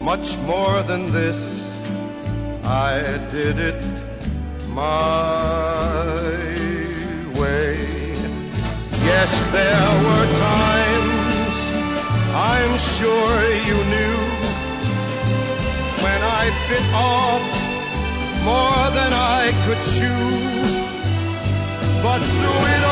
much more than this. I did it my way. Yes, there were times, I'm sure you knew, when I bit off more than I could chew. But through it